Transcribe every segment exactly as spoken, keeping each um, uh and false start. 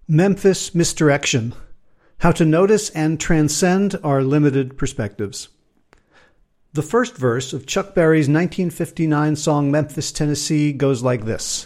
Memphis Misdirection: How to Notice and Transcend Our Limited Perspectives. The first verse of Chuck Berry's nineteen fifty-nine song Memphis, Tennessee goes like this.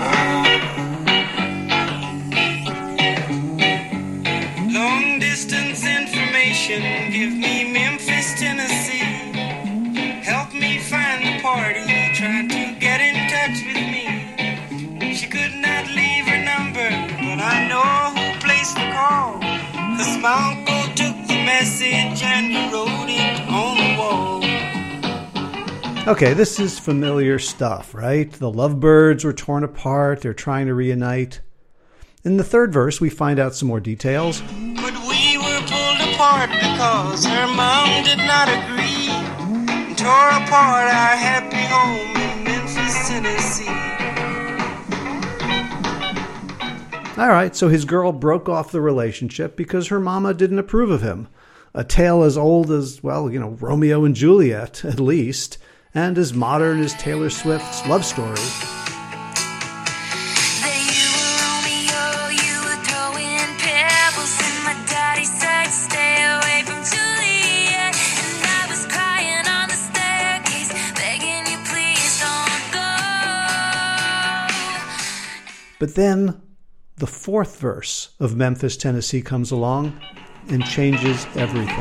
Long distance information, give me Memphis, Tennessee. Help me find the party, try to get in touch with me. She could not leave her number, but I know who placed the call. 'Cause my uncle took the message and he wrote it on the wall. Okay, this is familiar stuff, right? The lovebirds were torn apart, they're trying to reunite. In the third verse, we find out some more details. But we were pulled apart because her mom did not agree, and tore apart our happy home in Memphis, Tennessee. All right, so his girl broke off the relationship because her mama didn't approve of him. A tale as old as, well, you know, Romeo and Juliet, at least, and as modern as Taylor Swift's love story. But then the fourth verse of Memphis, Tennessee comes along and changes everything.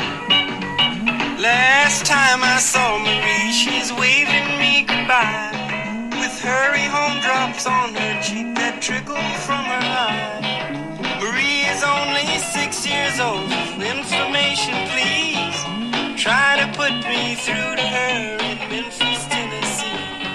Last time I saw Marie, she's waving me goodbye, with hurry home drops on her cheek that trickle from her eye. Marie is only six years old. Information, please. Try to put me through to her in Memphis, Tennessee.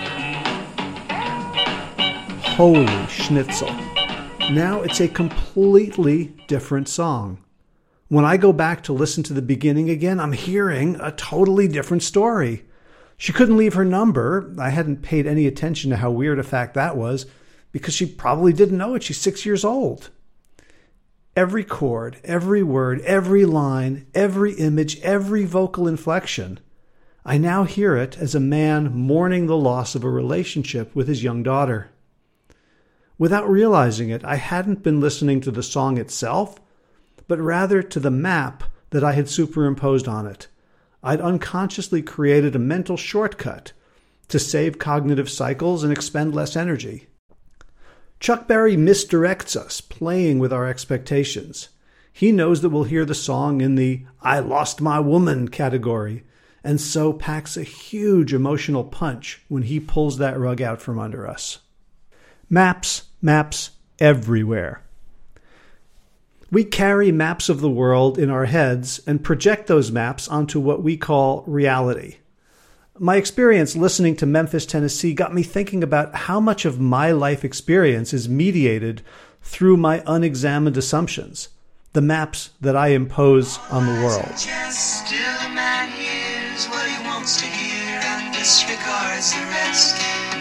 Holy schnitzel. Now it's a completely different song. When I go back to listen to the beginning again, I'm hearing a totally different story. She couldn't leave her number. I hadn't paid any attention to how weird a fact that was, because she probably didn't know it. She's six years old. Every chord, every word, every line, every image, every vocal inflection, I now hear it as a man mourning the loss of a relationship with his young daughter. Without realizing it, I hadn't been listening to the song itself, but rather to the map that I had superimposed on it. I'd unconsciously created a mental shortcut to save cognitive cycles and expend less energy. Chuck Berry misdirects us, playing with our expectations. He knows that we'll hear the song in the "I lost my woman" category, and so packs a huge emotional punch when he pulls that rug out from under us. Maps, maps everywhere. We carry maps of the world in our heads and project those maps onto what we call reality. My experience listening to Memphis, Tennessee got me thinking about how much of my life experience is mediated through my unexamined assumptions, the maps that I impose on the world. Still a man hears what he wants to hear and disregards the rest.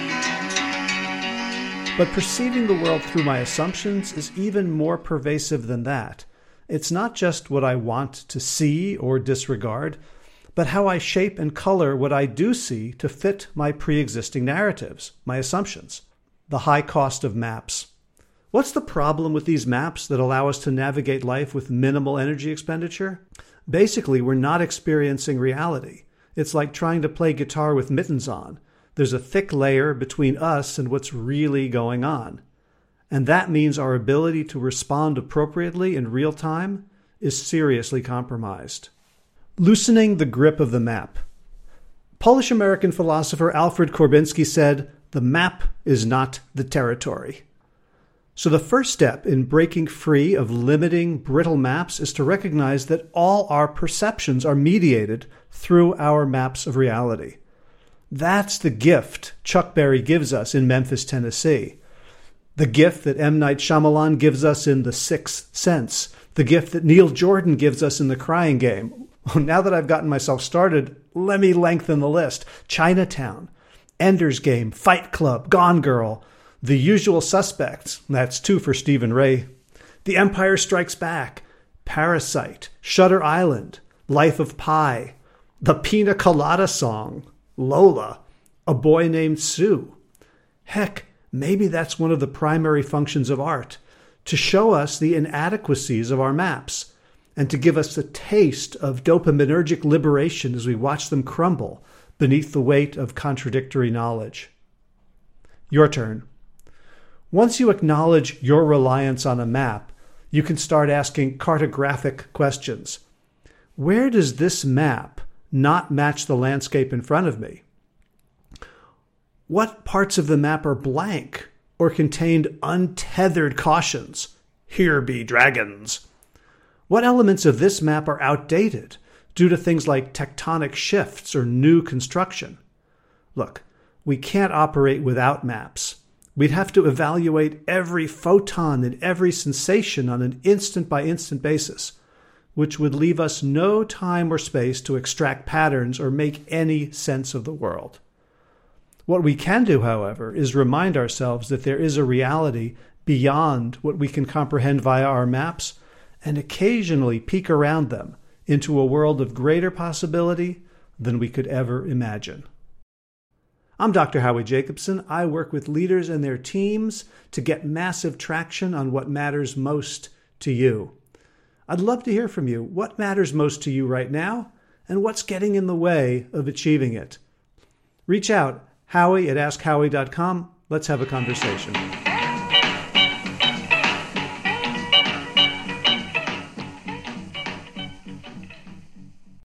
But perceiving the world through my assumptions is even more pervasive than that. It's not just what I want to see or disregard, but how I shape and color what I do see to fit my pre-existing narratives, my assumptions. The high cost of maps. What's the problem with these maps that allow us to navigate life with minimal energy expenditure? Basically, we're not experiencing reality. It's like trying to play guitar with mittens on. There's a thick layer between us and what's really going on. And that means our ability to respond appropriately in real time is seriously compromised. Loosening the grip of the map. Polish-American philosopher Alfred Korbinski said, "The map is not the territory." So the first step in breaking free of limiting, brittle maps is to recognize that all our perceptions are mediated through our maps of reality. That's the gift Chuck Berry gives us in Memphis, Tennessee. The gift that M. Night Shyamalan gives us in The Sixth Sense. The gift that Neil Jordan gives us in The Crying Game. Now that I've gotten myself started, let me lengthen the list. Chinatown, Ender's Game, Fight Club, Gone Girl, The Usual Suspects. That's two for Stephen Ray. The Empire Strikes Back, Parasite, Shutter Island, Life of Pi, The Pina Colada Song, Lola, A Boy Named Sue. Heck, maybe that's one of the primary functions of art, to show us the inadequacies of our maps, and to give us a taste of dopaminergic liberation as we watch them crumble beneath the weight of contradictory knowledge. Your turn. Once you acknowledge your reliance on a map, you can start asking cartographic questions. Where does this map not match the landscape in front of me? What parts of the map are blank or contained untethered cautions? Here be dragons. What elements of this map are outdated due to things like tectonic shifts or new construction? Look, we can't operate without maps. We'd have to evaluate every photon and every sensation on an instant-by-instant basis, which would leave us no time or space to extract patterns or make any sense of the world. What we can do, however, is remind ourselves that there is a reality beyond what we can comprehend via our maps, and occasionally peek around them into a world of greater possibility than we could ever imagine. I'm Doctor Howie Jacobson. I work with leaders and their teams to get massive traction on what matters most to you. I'd love to hear from you. What matters most to you right now, and what's getting in the way of achieving it? Reach out, Howie at ask howie dot com. Let's have a conversation.